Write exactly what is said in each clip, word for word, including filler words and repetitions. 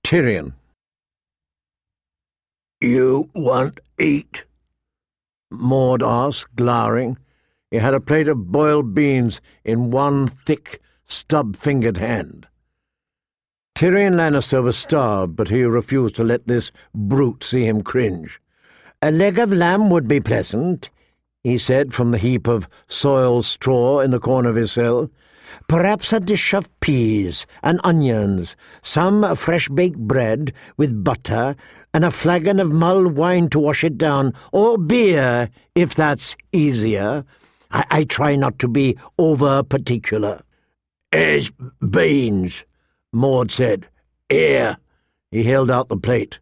Tyrion. "You want eat?" Maud asked, glowering. He had a plate of boiled beans in one thick, stub-fingered hand. Tyrion Lannister was starved, but he refused to let this brute see him cringe. "A leg of lamb would be pleasant," he said from the heap of soiled straw in the corner of his cell. "Perhaps a dish of peas and onions, some fresh-baked bread with butter, and a flagon of mulled wine to wash it down, or beer, if that's easier. I, I try not to be over-particular." "Here's beans," Maud said. "Here." He held out the plate.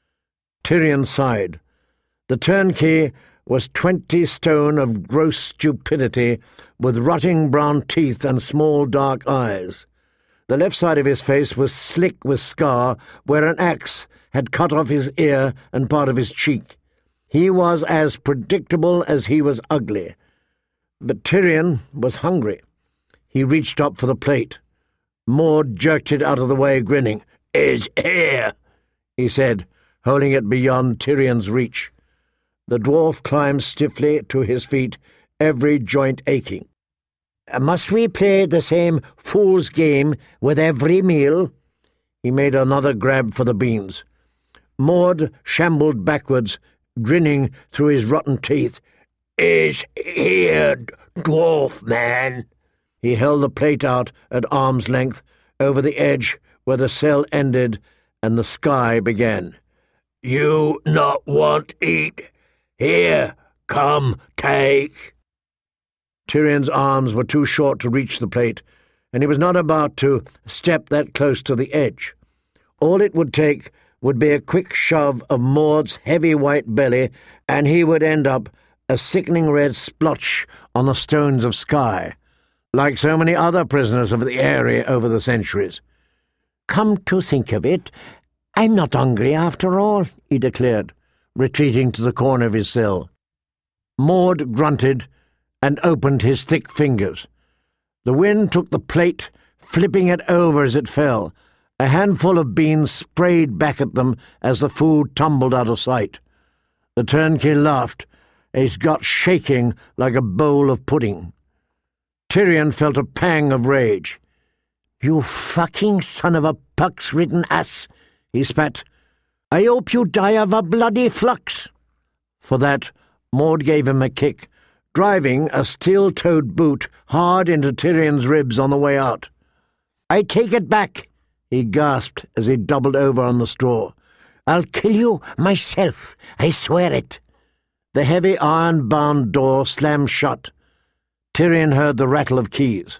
Tyrion sighed. The turnkey was twenty stone of gross stupidity, with rotting brown teeth and small dark eyes. The left side of his face was slick with scar, where an axe had cut off his ear and part of his cheek. He was as predictable as he was ugly. But Tyrion was hungry. He reached up for the plate. Maud jerked it out of the way, grinning. "Is here," he said, holding it beyond Tyrion's reach. The dwarf climbed stiffly to his feet, every joint aching. "Must we play the same fool's game with every meal?" He made another grab for the beans. Maud shambled backwards, grinning through his rotten teeth. "Is here, dwarf man." He held the plate out at arm's length, over the edge where the cell ended and the sky began. "You not want eat? Here, come, take." Tyrion's arms were too short to reach the plate, and he was not about to step that close to the edge. All it would take would be a quick shove of Maud's heavy white belly, and he would end up a sickening red splotch on the stones of Skye, like so many other prisoners of the area over the centuries. "Come to think of it, I'm not hungry after all," he declared, retreating to the corner of his cell. Maud grunted and opened his thick fingers. The wind took the plate, flipping it over as it fell. A handful of beans sprayed back at them as the food tumbled out of sight. The turnkey laughed, his gut shaking like a bowl of pudding. Tyrion felt a pang of rage. "You fucking son of a pox-ridden ass," he spat. "I hope you die of a bloody flux." For that, Maud gave him a kick, driving a steel-toed boot hard into Tyrion's ribs on the way out. "I take it back," he gasped as he doubled over on the straw. "I'll kill you myself, I swear it." The heavy iron-bound door slammed shut. Tyrion heard the rattle of keys.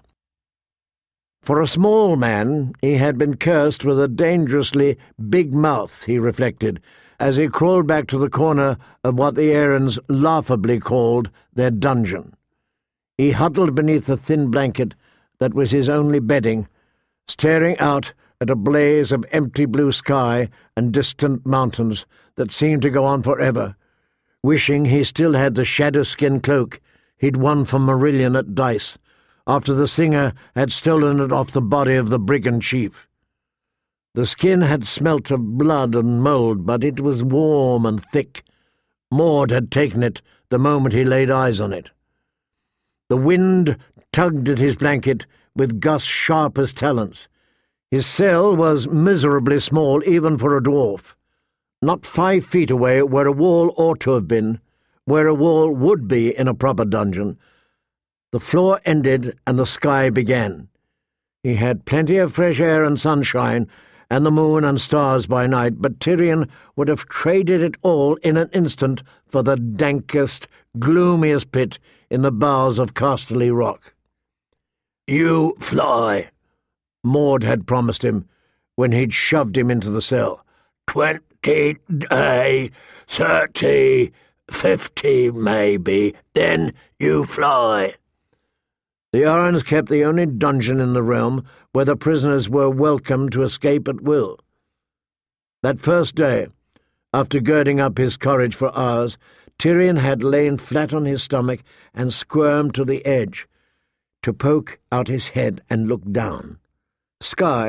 For a small man, he had been cursed with a dangerously big mouth, he reflected, as he crawled back to the corner of what the Aarons laughably called their dungeon. He huddled beneath the thin blanket that was his only bedding, staring out at a blaze of empty blue sky and distant mountains that seemed to go on forever, wishing he still had the shadow-skin cloak he'd won from Marillion at dice, after the singer had stolen it off the body of the brigand chief. The skin had smelt of blood and mould, but it was warm and thick. Maud had taken it the moment he laid eyes on it. The wind tugged at his blanket with gusts sharp as talons. His cell was miserably small even for a dwarf. Not five feet away, where a wall ought to have been, where a wall would be in a proper dungeon, the floor ended and the sky began. He had plenty of fresh air and sunshine, and the moon and stars by night, but Tyrion would have traded it all in an instant for the dankest, gloomiest pit in the bowels of Casterly Rock. "You fly," Maud had promised him when he'd shoved him into the cell. "Twenty day, thirty, fifty maybe, then you fly." The Arryns kept the only dungeon in the realm where the prisoners were welcome to escape at will. That first day, after girding up his courage for hours, Tyrion had lain flat on his stomach and squirmed to the edge, to poke out his head and look down. Skye,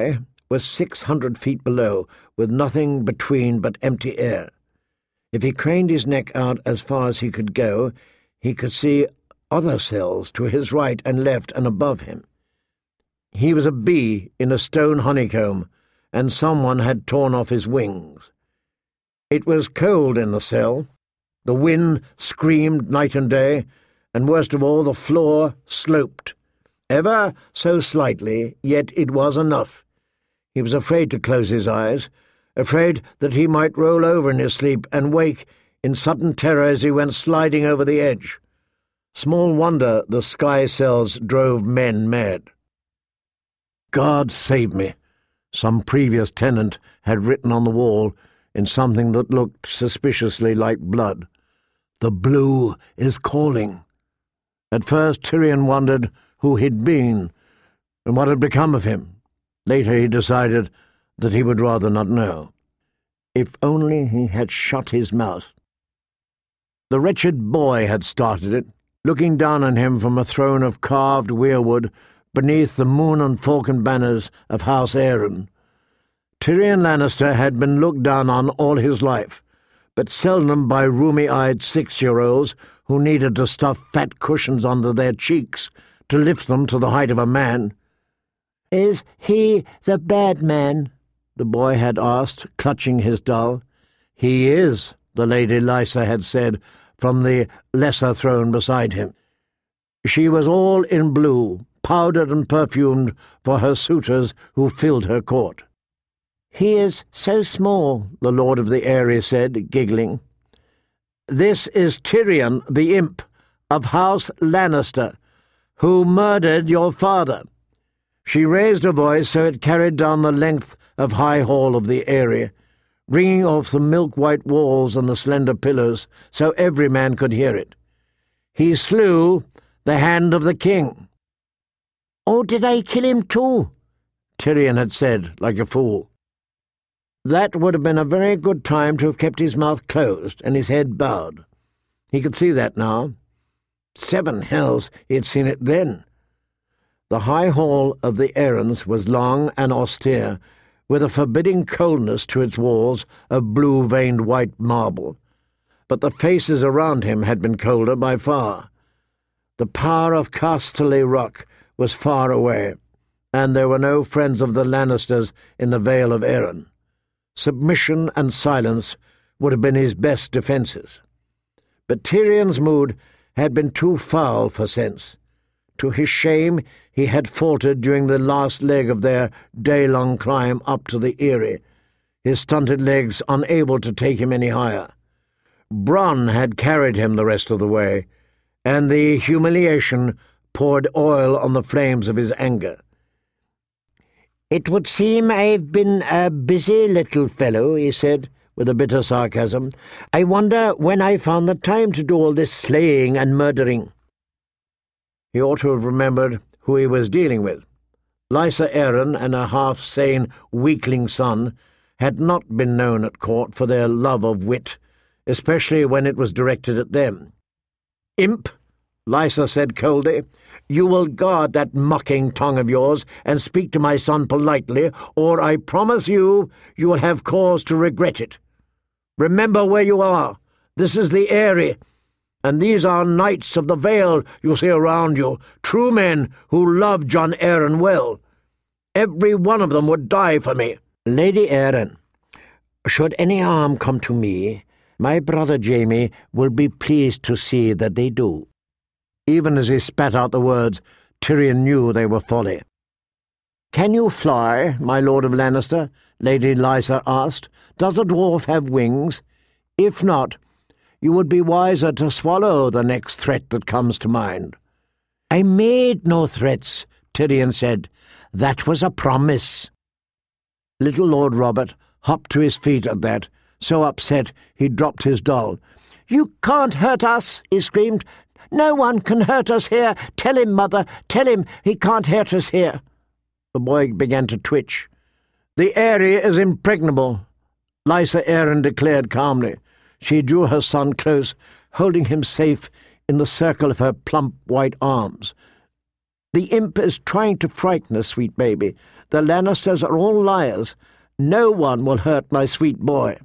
was six hundred feet below, with nothing between but empty air. If he craned his neck out as far as he could go, he could see other cells to his right and left and above him. He was a bee in a stone honeycomb, and someone had torn off his wings. It was cold in the cell. The wind screamed night and day, and worst of all, the floor sloped. Ever so slightly, yet it was enough. He was afraid to close his eyes, afraid that he might roll over in his sleep and wake in sudden terror as he went sliding over the edge. Small wonder the sky cells drove men mad. "God save me," some previous tenant had written on the wall in something that looked suspiciously like blood. "The blue is calling." At first Tyrion wondered who he'd been and what had become of him. Later he decided that he would rather not know. If only he had shut his mouth. The wretched boy had started it, looking down on him from a throne of carved weirwood beneath the moon and falcon banners of House Arryn. Tyrion Lannister had been looked down on all his life, but seldom by rheumy-eyed six-year-olds who needed to stuff fat cushions under their cheeks to lift them to the height of a man. "Is he the bad man?" the boy had asked, clutching his doll. "He is," the Lady Lysa had said from the lesser throne beside him. She was all in blue, powdered and perfumed for her suitors who filled her court. "He is so small," the Lord of the Eyrie said, giggling. "This is Tyrion, the imp, of House Lannister, who murdered your father." She raised her voice so it carried down the length of High Hall of the Eyrie, ringing off the milk-white walls and the slender pillars so every man could hear it. "He slew the Hand of the King." "Oh, did they kill him too?" Tyrion had said, like a fool. That would have been a very good time to have kept his mouth closed and his head bowed. He could see that now. Seven hells, he had seen it then. The High Hall of the Arryns was long and austere, with a forbidding coldness to its walls of blue-veined white marble. But the faces around him had been colder by far. The power of Casterly Rock was far away, and there were no friends of the Lannisters in the Vale of Arryn. Submission and silence would have been his best defences. But Tyrion's mood had been too foul for sense. To his shame, he had faltered during the last leg of their day-long climb up to the Eyrie, his stunted legs unable to take him any higher. Bronn had carried him the rest of the way, and the humiliation poured oil on the flames of his anger. "It would seem I've been a busy little fellow," he said, with a bitter sarcasm. "I wonder when I found the time to do all this slaying and murdering." He ought to have remembered who he was dealing with. Lysa Arryn and her half-sane weakling son had not been known at court for their love of wit, especially when it was directed at them. "Imp," Lysa said coldly, "you will guard that mocking tongue of yours and speak to my son politely, or I promise you you will have cause to regret it. Remember where you are. This is the Eyrie, and these are knights of the Vale you see around you, true men who love Jon Arryn well. Every one of them would die for me." "Lady Arryn, should any harm come to me, my brother Jaime will be pleased to see that they do." Even as he spat out the words, Tyrion knew they were folly. "Can you fly, my Lord of Lannister?" Lady Lysa asked. "Does a dwarf have wings? If not, you would be wiser to swallow the next threat that comes to mind." "I made no threats," Tyrion said. "That was a promise." Little Lord Robert hopped to his feet at that, so upset he dropped his doll. "You can't hurt us," he screamed. "No one can hurt us here. Tell him, Mother. Tell him he can't hurt us here." The boy began to twitch. "The Eyrie is impregnable," Lysa Arryn declared calmly. She drew her son close, holding him safe in the circle of her plump white arms. "The imp is trying to frighten us, sweet baby. The Lannisters are all liars. No one will hurt my sweet boy."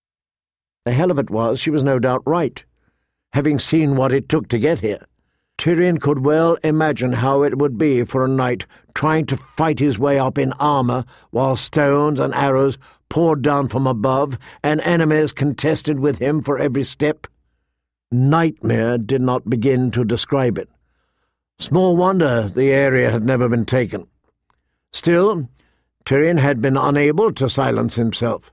The hell of it was, she was no doubt right, having seen what it took to get here. Tyrion could well imagine how it would be for a knight trying to fight his way up in armour while stones and arrows poured down from above and enemies contested with him for every step. Nightmare did not begin to describe it. Small wonder the area had never been taken. Still, Tyrion had been unable to silence himself.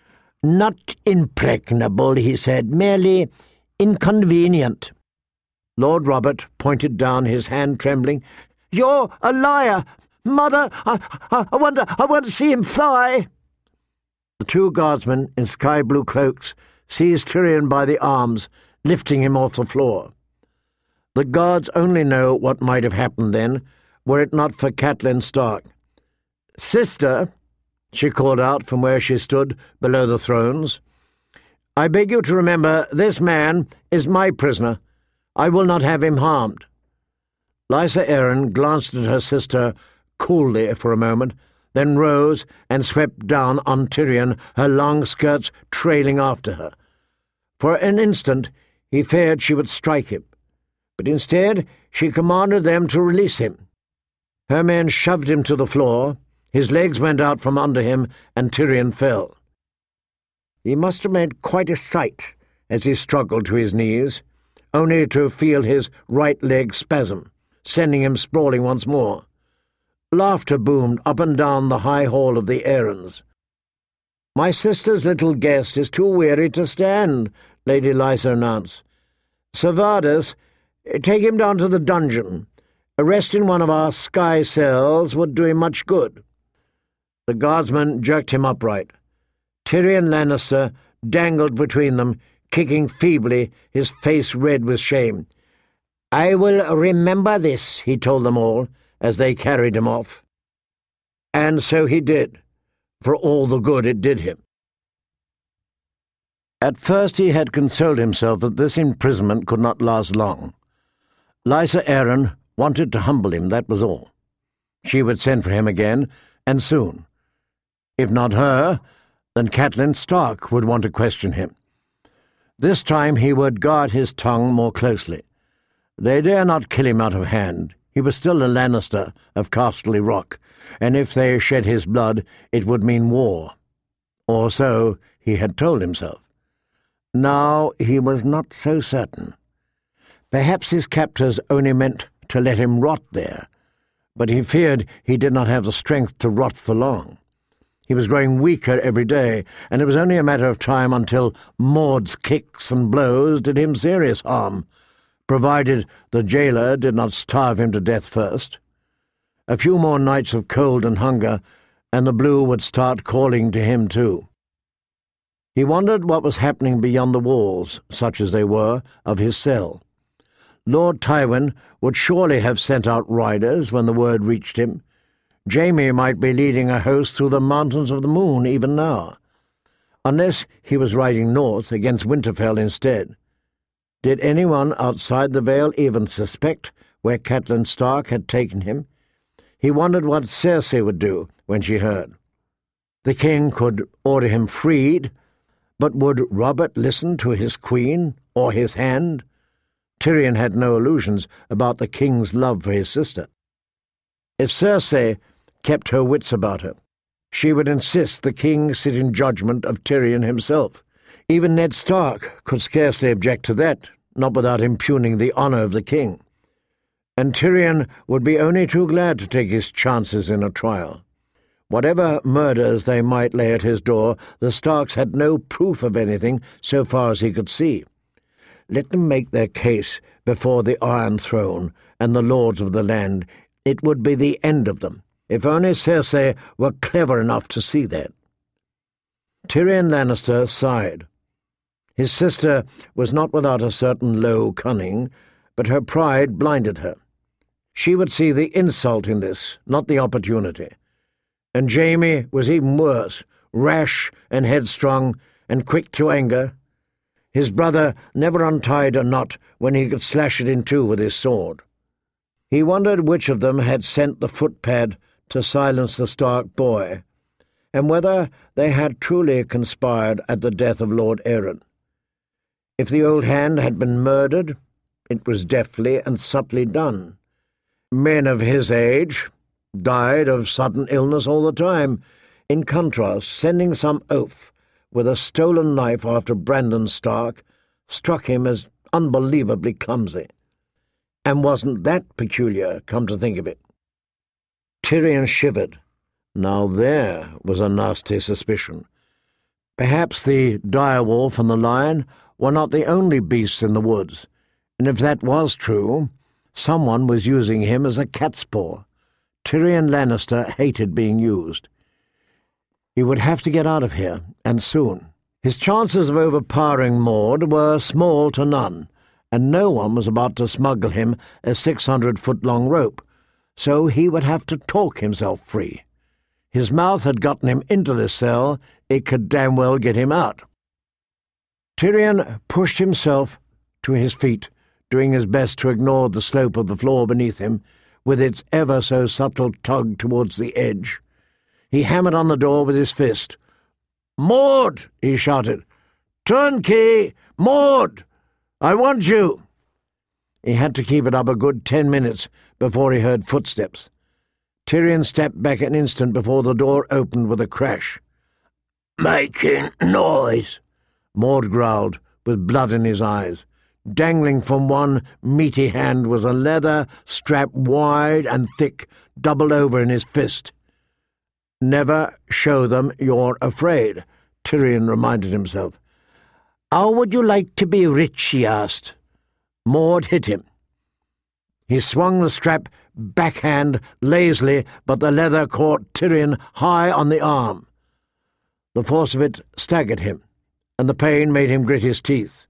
"Not impregnable," he said, "merely inconvenient." Lord Robert pointed down, his hand trembling. "You're a liar! Mother, I, I, I wonder, I want to see him fly!" The two guardsmen in sky-blue cloaks seized Tyrion by the arms, lifting him off the floor. The gods only know what might have happened then, were it not for Catelyn Stark. "Sister," she called out from where she stood below the thrones, "I beg you to remember this man is my prisoner. I will not have him harmed." Lysa Arryn glanced at her sister coolly for a moment, then rose and swept down on Tyrion, her long skirts trailing after her. For an instant he feared she would strike him, but instead she commanded them to release him. Her men shoved him to the floor, his legs went out from under him, and Tyrion fell. He must have made quite a sight as he struggled to his knees, only to feel his right leg spasm, sending him sprawling once more. Laughter boomed up and down the high hall of the Arryns. "My sister's little guest is too weary to stand," Lady Lysa announced. "Servadus, take him down to the dungeon. Arrest in one of our sky cells would do him much good." The guardsman jerked him upright. Tyrion Lannister dangled between them, kicking feebly, his face red with shame. "I will remember this," he told them all, as they carried him off. And so he did, for all the good it did him. At first he had consoled himself that this imprisonment could not last long. Lysa Arryn wanted to humble him, that was all. She would send for him again, and soon. If not her, then Catelyn Stark would want to question him. This time he would guard his tongue more closely. They dare not kill him out of hand. He was still a Lannister of Casterly Rock, and if they shed his blood, it would mean war. Or so he had told himself. Now he was not so certain. Perhaps his captors only meant to let him rot there, but he feared he did not have the strength to rot for long. He was growing weaker every day, and it was only a matter of time until Maud's kicks and blows did him serious harm, provided the jailer did not starve him to death first. A few more nights of cold and hunger, and the blue would start calling to him too. He wondered what was happening beyond the walls, such as they were, of his cell. Lord Tywin would surely have sent out riders when the word reached him. Jaime might be leading a host through the Mountains of the Moon even now, unless he was riding north against Winterfell instead. Did anyone outside the Vale even suspect where Catelyn Stark had taken him? He wondered what Cersei would do when she heard. The king could order him freed, but would Robert listen to his queen or his hand? Tyrion had no illusions about the king's love for his sister. If Cersei kept her wits about her, she would insist the king sit in judgment of Tyrion himself. Even Ned Stark could scarcely object to that, not without impugning the honour of the king. And Tyrion would be only too glad to take his chances in a trial. Whatever murders they might lay at his door, the Starks had no proof of anything so far as he could see. Let them make their case before the Iron Throne and the lords of the land. It would be the end of them, if only Cersei were clever enough to see that. Tyrion Lannister sighed. His sister was not without a certain low cunning, but her pride blinded her. She would see the insult in this, not the opportunity. And Jaime was even worse, rash and headstrong and quick to anger. His brother never untied a knot when he could slash it in two with his sword. He wondered which of them had sent the footpad to silence the Stark boy, and whether they had truly conspired at the death of Lord Aaron. If the old hand had been murdered, it was deftly and subtly done. Men of his age died of sudden illness all the time. In contrast, sending some oaf with a stolen knife after Brandon Stark struck him as unbelievably clumsy. And wasn't that peculiar, come to think of it? Tyrion shivered. Now there was a nasty suspicion. Perhaps the direwolf and the lion were not the only beasts in the woods, and if that was true, someone was using him as a cat's paw. Tyrion Lannister hated being used. He would have to get out of here, and soon. His chances of overpowering Mord were small to none, and no one was about to smuggle him a six-hundred-foot-long rope, so he would have to talk himself free. His mouth had gotten him into this cell, it could damn well get him out. Tyrion pushed himself to his feet, doing his best to ignore the slope of the floor beneath him, with its ever-so-subtle tug towards the edge. He hammered on the door with his fist. "Mord!" he shouted. "Turnkey! Mord! I want you!" He had to keep it up a good ten minutes before he heard footsteps. Tyrion stepped back an instant before the door opened with a crash. "Making noise," Mord growled, with blood in his eyes. Dangling from one meaty hand was a leather strap wide and thick, doubled over in his fist. "Never show them you're afraid," Tyrion reminded himself. "How would you like to be rich?" he asked. Mord hit him. He swung the strap backhand lazily, but the leather caught Tyrion high on the arm. The force of it staggered him, and the pain made him grit his teeth.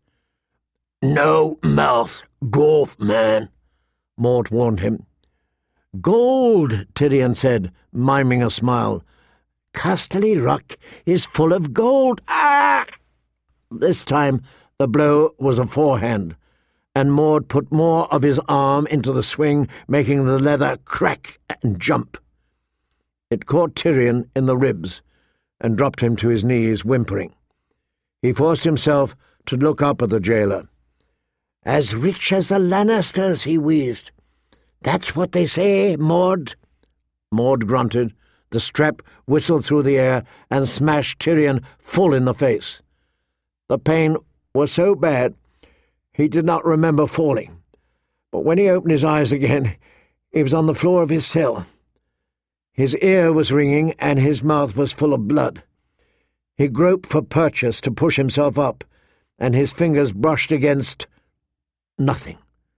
"No mouth, dwarf man," Mort warned him. "Gold," Tyrion said, miming a smile. "Casterly Rock is full of gold. Ah!" This time the blow was a forehand, and Mord put more of his arm into the swing, making the leather crack and jump. It caught Tyrion in the ribs and dropped him to his knees, whimpering. He forced himself to look up at the jailer. "As rich as the Lannisters," he wheezed. "That's what they say, Mord." Mord grunted. The strap whistled through the air and smashed Tyrion full in the face. The pain was so bad he did not remember falling, but when he opened his eyes again, he was on the floor of his cell. His ear was ringing and his mouth was full of blood. He groped for purchase to push himself up, and his fingers brushed against nothing.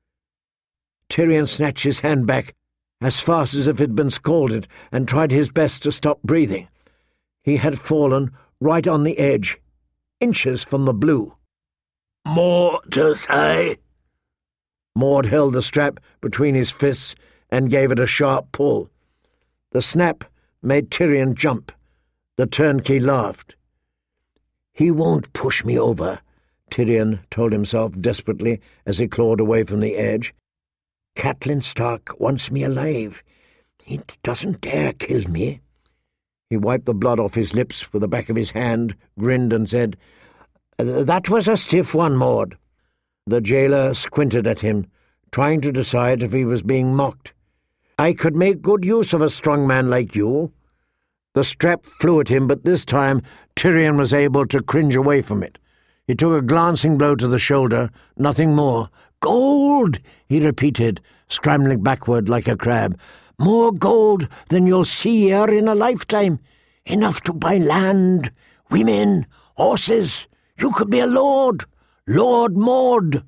Tyrion snatched his hand back as fast as if it had been scalded and tried his best to stop breathing. He had fallen right on the edge, inches from the blue. "More to say?" Mord held the strap between his fists and gave it a sharp pull. The snap made Tyrion jump. The turnkey laughed. "He won't push me over," Tyrion told himself desperately as he clawed away from the edge. "Catelyn Stark wants me alive. He doesn't dare kill me." He wiped the blood off his lips with the back of his hand, grinned and said, "That was a stiff one, Mord." The jailer squinted at him, trying to decide if he was being mocked. "I could make good use of a strong man like you." The strap flew at him, but this time Tyrion was able to cringe away from it. He took a glancing blow to the shoulder, nothing more. "Gold," he repeated, scrambling backward like a crab. "More gold than you'll see here in a lifetime. Enough to buy land, women, horses. You could be a lord, Lord Mord."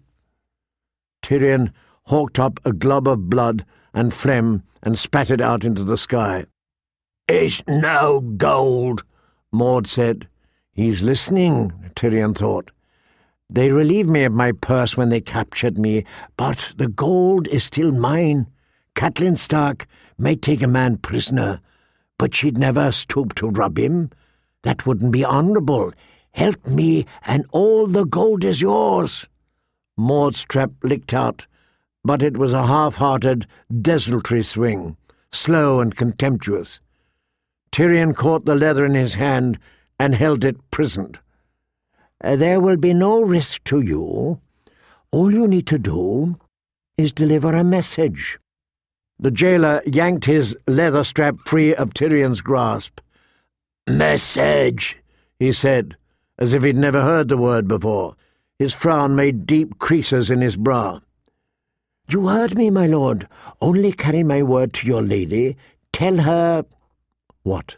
Tyrion hawked up a glob of blood and phlegm and spat it out into the sky. "It's no gold," Mord said. "He's listening," Tyrion thought. "They relieved me of my purse when they captured me, but the gold is still mine. Catelyn Stark may take a man prisoner, but she'd never stoop to rob him. That wouldn't be honourable. Help me, and all the gold is yours." Mord's trap licked out, but it was a half-hearted, desultory swing. slow and contemptuous. Tyrion caught the leather in his hand and held it prisoned. "There will be no risk to you. All you need to do is deliver a message." The jailer yanked his leather strap free of Tyrion's grasp. "Message," he said, as if he'd never heard the word before. His frown made deep creases in his brow. "You heard me, my lord. Only carry my word to your lady. Tell her—" What?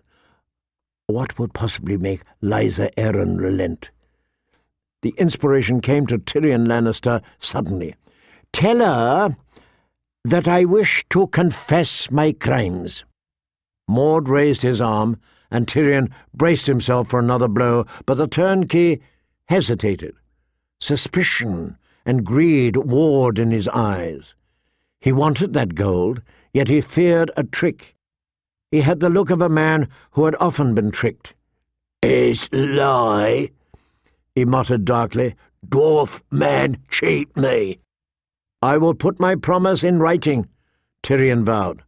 What would possibly make Lysa Arryn relent? The inspiration came to Tyrion Lannister suddenly. "Tell her that I wish to confess my crimes." Mord raised his arm, and Tyrion braced himself for another blow, but the turnkey hesitated. Suspicion and greed warred in his eyes. He wanted that gold, yet he feared a trick. He had the look of a man who had often been tricked. "Is lie," he muttered darkly. "Dwarf man cheat me." "I will put my promise in writing," Tyrion vowed.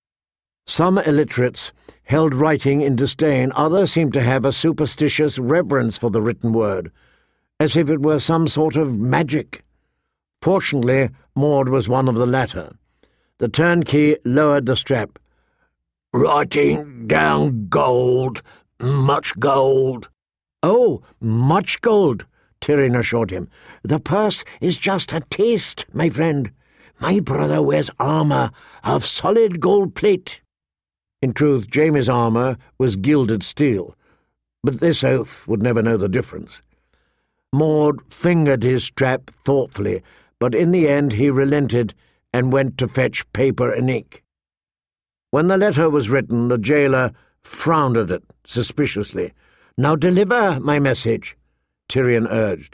Some illiterates held writing in disdain. Others seemed to have a superstitious reverence for the written word, as if it were some sort of magic. Fortunately, Mord was one of the latter. The turnkey lowered the strap. "Writing down gold, much gold." "Oh, much gold," Tyrion assured him. "The purse is just a taste, my friend. My brother wears armour of solid gold plate." In truth, Jaime's armour was gilded steel, but this oaf would never know the difference. Mord fingered his strap thoughtfully, but in the end he relented and went to fetch paper and ink. When the letter was written, the jailer frowned at it suspiciously. "Now deliver my message," Tyrion urged.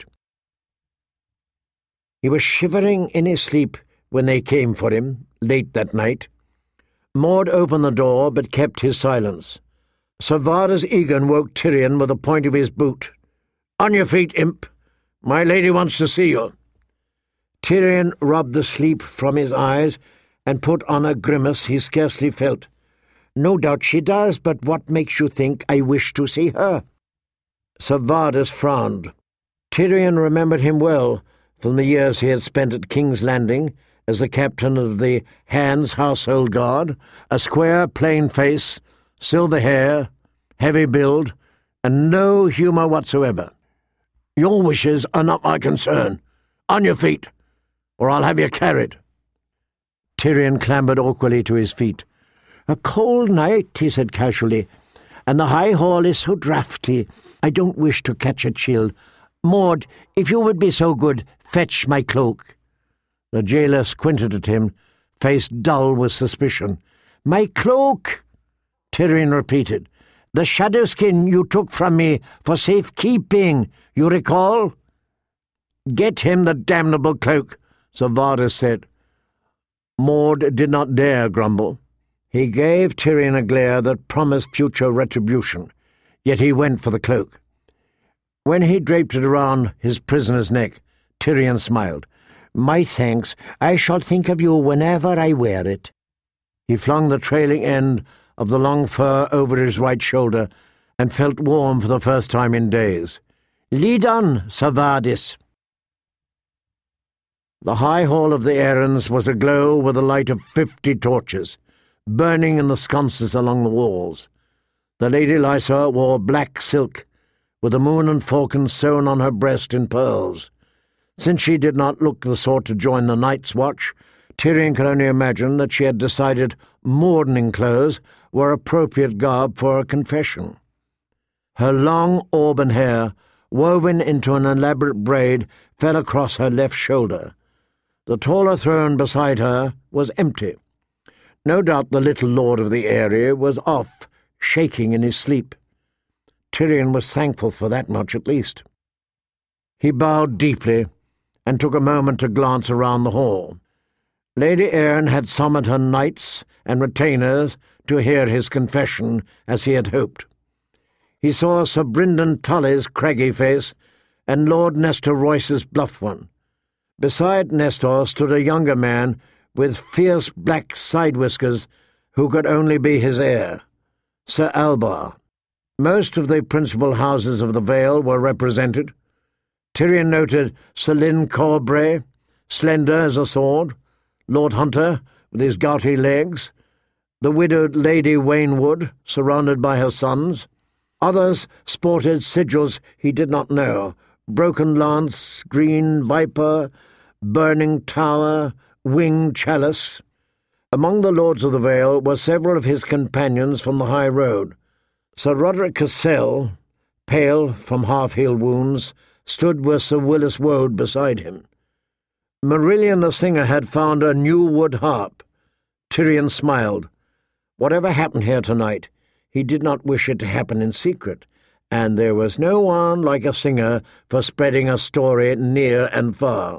He was shivering in his sleep when they came for him, late that night. Mord opened the door, but kept his silence. Ser Vardis Egen woke Tyrion with the point of his boot. "On your feet, imp! My lady wants to see you." Tyrion rubbed the sleep from his eyes and put on a grimace he scarcely felt. "No doubt she does, but what makes you think I wish to see her?" Ser Vardis frowned. Tyrion remembered him well from the years he had spent at King's Landing as the captain of the Hands Household Guard, a square, plain face, silver hair, heavy build, and no humour whatsoever. "Your wishes are not my concern. On your feet, or I'll have you carried." Tyrion clambered awkwardly to his feet. "A cold night," he said casually, "and the high hall is so draughty. I don't wish to catch a chill. Mord, if you would be so good, fetch my cloak." The jailer squinted at him, face dull with suspicion. "My cloak," Tyrion repeated. "The shadowskin you took from me for safekeeping, you recall?" "Get him the damnable cloak," Ser Vardis said. Mord did not dare grumble. He gave Tyrion a glare that promised future retribution, yet he went for the cloak. When he draped it around his prisoner's neck, Tyrion smiled. "My thanks. I shall think of you whenever I wear it." He flung the trailing end of the long fur over his right shoulder and felt warm for the first time in days. "Lead on, Ser Vardis." The high hall of the Arryns was aglow with the light of fifty torches, burning in the sconces along the walls. The Lady Lysa wore black silk, with the moon and falcon sewn on her breast in pearls. Since she did not look the sort to join the Night's Watch, Tyrion could only imagine that she had decided mourning clothes were appropriate garb for a confession. Her long auburn hair, woven into an elaborate braid, fell across her left shoulder. The taller throne beside her was empty. No doubt the little lord of the area was off, shaking in his sleep. Tyrion was thankful for that much at least. He bowed deeply and took a moment to glance around the hall. Lady Arryn had summoned her knights and retainers to hear his confession, as he had hoped. He saw Sir Brynden Tully's craggy face and Lord Nestor Royce's bluff one. Beside Nestor stood a younger man with fierce black side whiskers, who could only be his heir, Sir Albar. Most of the principal houses of the Vale were represented. Tyrion noted Sir Lyn Corbray, slender as a sword, Lord Hunter, with his gouty legs, the widowed Lady Waynwood, surrounded by her sons. Others sported sigils he did not know, broken lance, green viper, burning tower, winged chalice. Among the lords of the Vale were several of his companions from the high road. Sir Roderick Cassel, pale from half-healed wounds, stood with Sir Willis Woade beside him. Marillion the singer had found a new wood harp. Tyrion smiled. Whatever happened here tonight, he did not wish it to happen in secret, and there was no one like a singer for spreading a story near and far.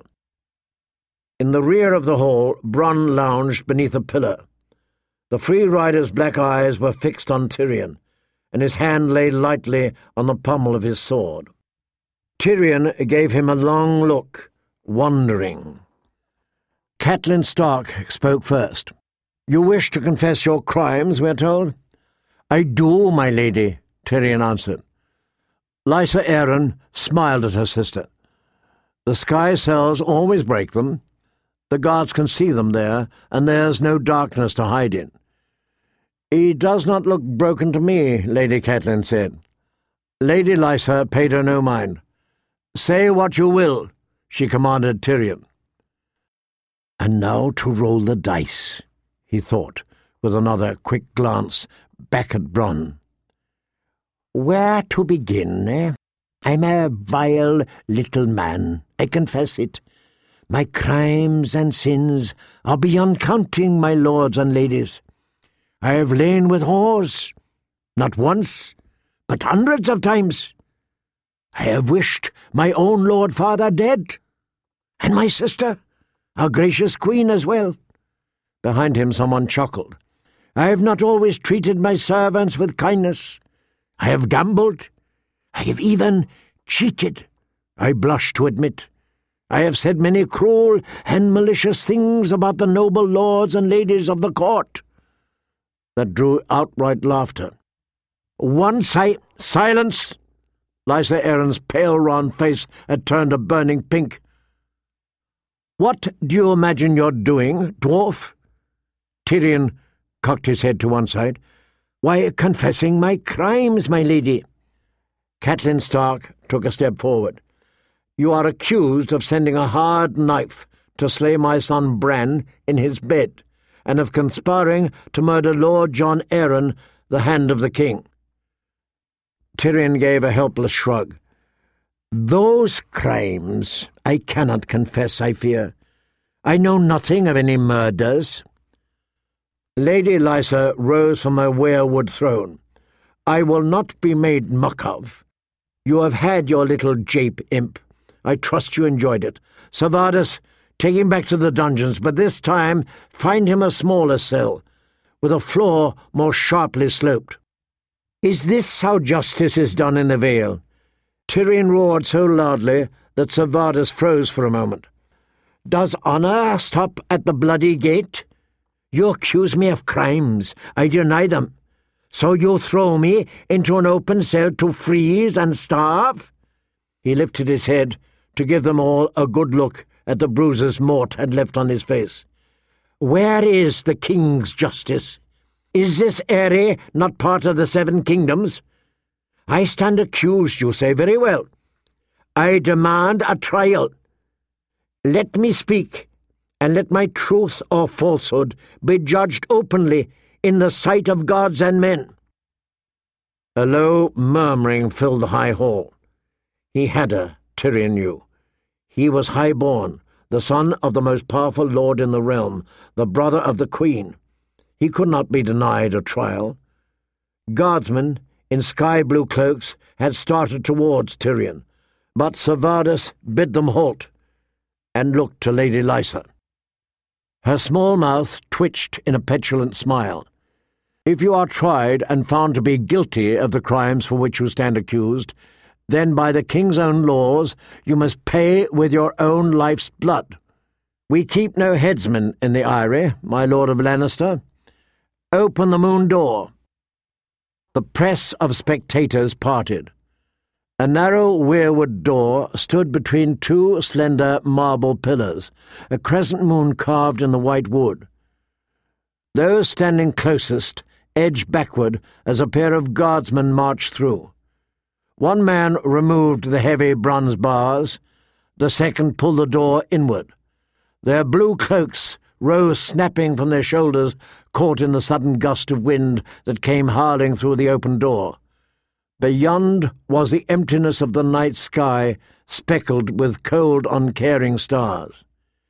In the rear of the hall, Bronn lounged beneath a pillar. The free rider's black eyes were fixed on Tyrion, and his hand lay lightly on the pommel of his sword. Tyrion gave him a long look, wondering. Catelyn Stark spoke first. "You wish to confess your crimes, we're told?" "I do, my lady," Tyrion answered. Lysa Arryn smiled at her sister. "The sky cells always break them. The guards can see them there, and there's no darkness to hide in." "He does not look broken to me," Lady Catelyn said. Lady Lysa paid her no mind. "Say what you will," she commanded Tyrion. "And now to roll the dice," he thought, with another quick glance back at Bronn. "Where to begin, eh? I'm a vile little man, I confess it. My crimes and sins are beyond counting, my lords and ladies. I have lain with whores, not once, but hundreds of times. I have wished my own lord father dead, and my sister, our gracious queen, as well." Behind him someone chuckled. "I have not always treated my servants with kindness. I have gambled. I have even cheated, I blush to admit. I have said many cruel and malicious things about the noble lords and ladies of the court." That drew outright laughter. "Once I—" "Silence!" Lysa Arryn's pale round face had turned a burning pink. "What do you imagine you're doing, dwarf?" Tyrion cocked his head to one side. "Why, confessing my crimes, my lady." Catelyn Stark took a step forward. "You are accused of sending a hard knife to slay my son Bran in his bed, and of conspiring to murder Lord Jon Arryn, the Hand of the King." Tyrion gave a helpless shrug. "Those crimes I cannot confess, I fear. I know nothing of any murders." Lady Lysa rose from her weirwood throne. "I will not be made muck of. You have had your little jape, imp. I trust you enjoyed it. Servadus, take him back to the dungeons, but this time find him a smaller cell, with a floor more sharply sloped." "Is this how justice is done in the Vale?" Tyrion roared so loudly that Servadus froze for a moment. "Does honour stop at the bloody gate? You accuse me of crimes. I deny them. So you throw me into an open cell to freeze and starve?" He lifted his head to give them all a good look at the bruises Mort had left on his face. "Where is the king's justice? Is this area not part of the Seven Kingdoms? I stand accused, you say. Very well. I demand a trial. Let me speak, and let my truth or falsehood be judged openly in the sight of gods and men." A low murmuring filled the high hall. He had her, Tyrion knew. He was high-born, the son of the most powerful lord in the realm, the brother of the queen. He could not be denied a trial. Guardsmen in sky-blue cloaks had started towards Tyrion, but Servadus bid them halt, and looked to Lady Lysa. Her small mouth twitched in a petulant smile. "If you are tried and found to be guilty of the crimes for which you stand accused, then by the king's own laws you must pay with your own life's blood. We keep no headsmen in the Eyrie, my lord of Lannister. Open the moon door." The press of spectators parted. A narrow weirwood door stood between two slender marble pillars, a crescent moon carved in the white wood. Those standing closest edged backward as a pair of guardsmen marched through. One man removed the heavy bronze bars, the second pulled the door inward. Their blue cloaks rose snapping from their shoulders, caught in the sudden gust of wind that came howling through the open door. Beyond was the emptiness of the night sky, speckled with cold, uncaring stars.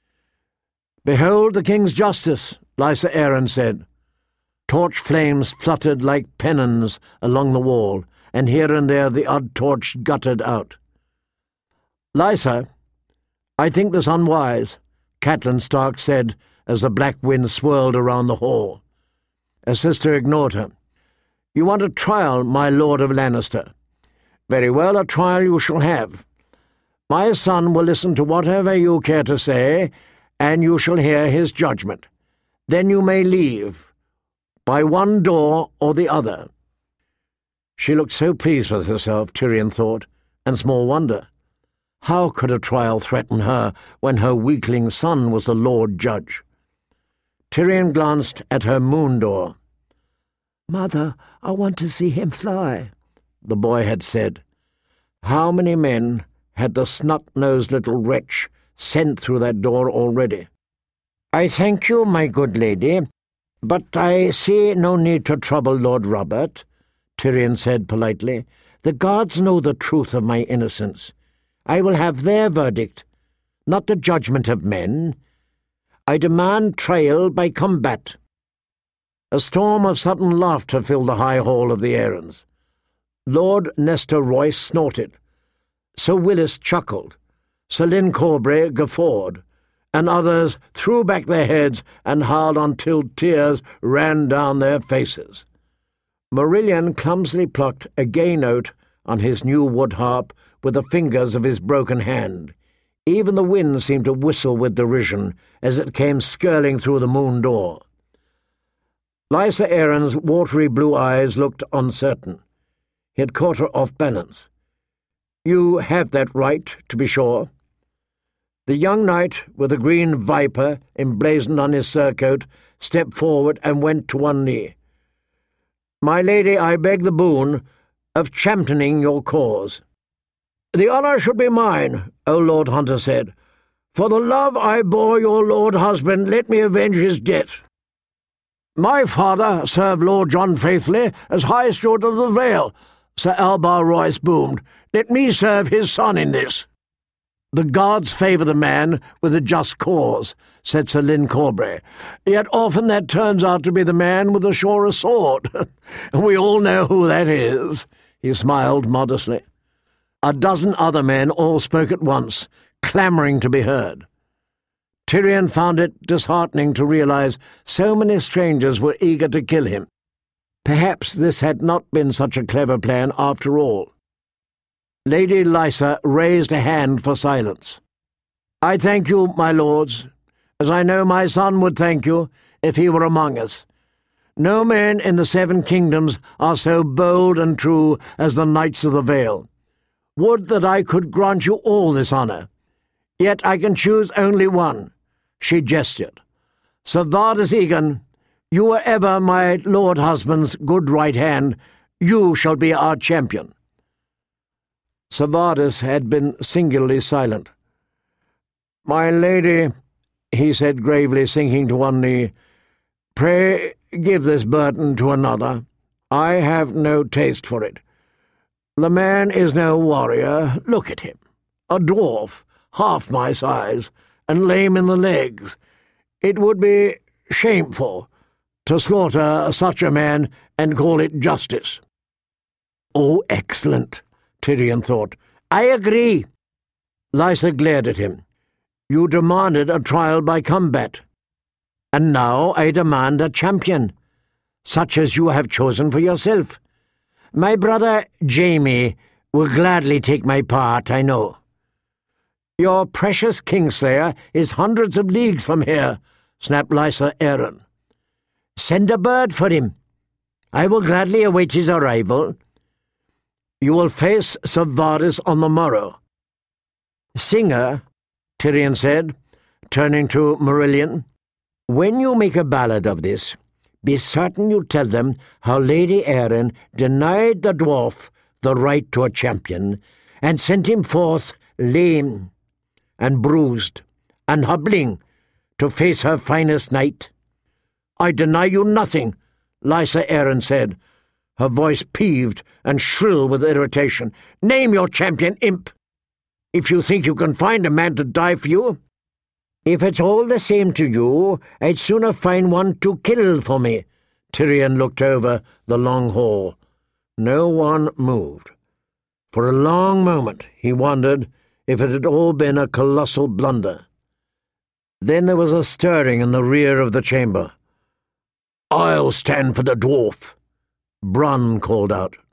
"Behold the king's justice," Lysa Arryn said. Torch flames fluttered like pennons along the wall, and here and there the odd torch guttered out. "Lysa, I think this unwise," Catelyn Stark said as the black wind swirled around the hall. Her sister ignored her. "You want a trial, my Lord of Lannister? Very well, a trial you shall have. My son will listen to whatever you care to say, and you shall hear his judgment. Then you may leave, by one door or the other." She looked so pleased with herself, Tyrion thought, and small wonder. How could a trial threaten her when her weakling son was the Lord Judge? Tyrion glanced at her moon door. "Mother, I want to see him fly," the boy had said. How many men had the snot-nosed little wretch sent through that door already? "I thank you, my good lady, but I see no need to trouble Lord Robert," Tyrion said politely. "The gods know the truth of my innocence. I will have their verdict, not the judgment of men. I demand trial by combat." A storm of sudden laughter filled the high hall of the Arryns. Lord Nestor Royce snorted. Sir Willis chuckled. Sir Lyn Corbray guffawed, and others threw back their heads and howled until tears ran down their faces. Marillion clumsily plucked a gay note on his new wood harp with the fingers of his broken hand. Even the wind seemed to whistle with derision as it came skirling through the moon door. Lysa Arryn's watery blue eyes looked uncertain. He had caught her off balance. "You have that right, to be sure." The young knight, with a green viper emblazoned on his surcoat, stepped forward and went to one knee. "My lady, I beg the boon of championing your cause." "The honour should be mine," O Lord Hunter said. "For the love I bore your lord husband, let me avenge his debt. My father served Lord John faithfully as High Steward of the Vale," Sir Albar Royce boomed. "Let me serve his son in this." "The gods favour the man with a just cause," said Sir Lyn Corbray. "Yet often that turns out to be the man with the surer sword. We all know who that is." He smiled modestly. A dozen other men all spoke at once, clamouring to be heard. Tyrion found it disheartening to realize so many strangers were eager to kill him. Perhaps this had not been such a clever plan after all. Lady Lysa raised a hand for silence. "I thank you, my lords, as I know my son would thank you if he were among us. No men in the Seven Kingdoms are so bold and true as the Knights of the Vale. Would that I could grant you all this honour. Yet I can choose only one." She gestured. "Sir Vardis Egan, you were ever my lord husband's good right hand. You shall be our champion." Sir Vardis had been singularly silent. "My lady," he said gravely, sinking to one knee, "pray give this burden to another. I have no taste for it. The man is no warrior. Look at him. A dwarf, half my size, and lame in the legs. It would be shameful to slaughter such a man and call it justice." "Oh, excellent," Tyrion thought. "I agree." Lysa glared at him. "You demanded a trial by combat. And now I demand a champion, such as you have chosen for yourself. My brother Jaime will gladly take my part, I know." "Your precious Kingslayer is hundreds of leagues from here," snapped Lysa Arryn. Send a bird for him. I will gladly await his arrival. You will face Sir Varys on the morrow. Singer, Tyrion said, turning to Marillion, when you make a ballad of this, be certain you tell them how Lady Arryn denied the dwarf the right to a champion, and sent him forth lame and bruised and hobbling to face her finest knight. I deny you nothing, Lysa Arryn said, her voice peeved and shrill with irritation. Name your champion, imp, if you think you can find a man to die for you. If it's all the same to you, I'd sooner find one to kill for me. Tyrion looked over the long hall. No one moved. For a long moment he wondered if it had all been a colossal blunder. Then there was a stirring in the rear of the chamber. I'll stand for the dwarf, Bronn called out.